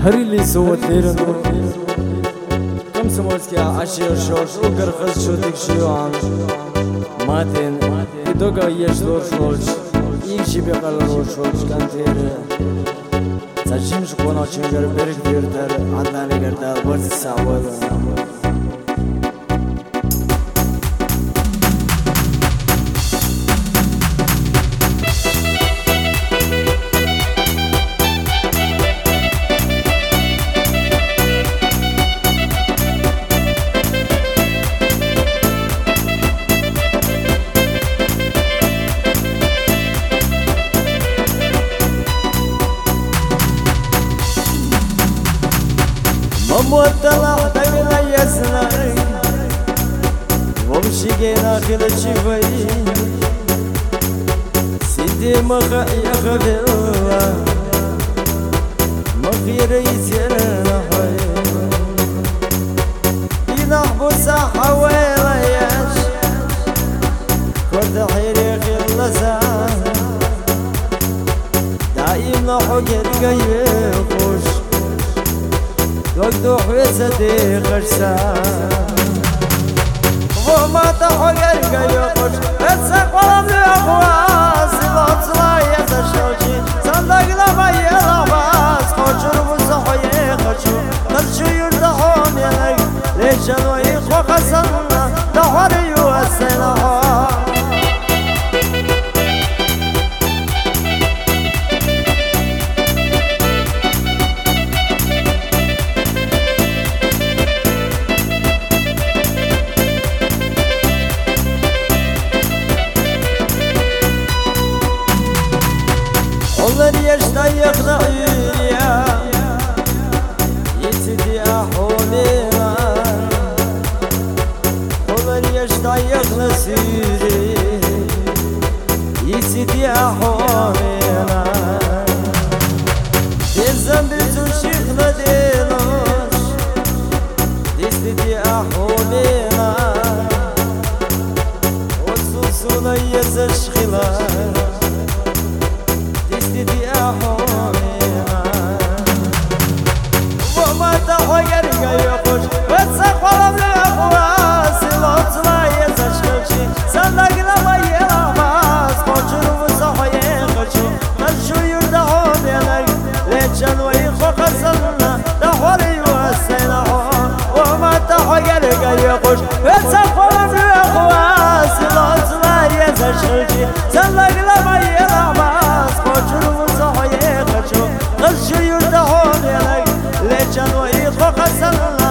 هری لی سوت لیرن کم سموز که عشیر شوش و گرخز شدک شیوان ماتین دوگا یش دور شوش یک شی بقل رو شوش کن تیره سچیم شکونا چنگر برگ بیردر عدنانی گردر برد سعود وطلع دمنا يسناري ومشيقينا خير شفاي سيدي مخا يخفي الله مخير يسيرنا حي ينحبو ساحة ويلا ياش كرد حيري خير لسان دائم نحوكر قيبوش دو حوزة خرسان وما تحقر قيقوش اتسق ولم يقواس الأطلاع يتشوشي صندق لما يلعباس خوشر وصحي خوشو نرشو يردحون يلق ليشن ويخو خسرنا دحوري واسينها onlar yaşta yakna ya yitidi ahulina onlar yaşta yakna siri yitidi ahulina dizem bir tuşikla diloş dizdi ahulina osusuna yazışkılar دي أحومينا وما تحوير قيقوش واتساق ولم يقواس الأطلاع يتشكوشي صندق لما يلعباس خوشر وصحي خوشو نرشو يردحون يلق ليتشن ويخو خسرنا دحوري واسينا وما تحوير قيقوش واتساق ولم يقواس الأطلاع يتشكوشي صندق لما يلعباس خوشر قلشو يردحون يلق ليجن ويخو خسرنا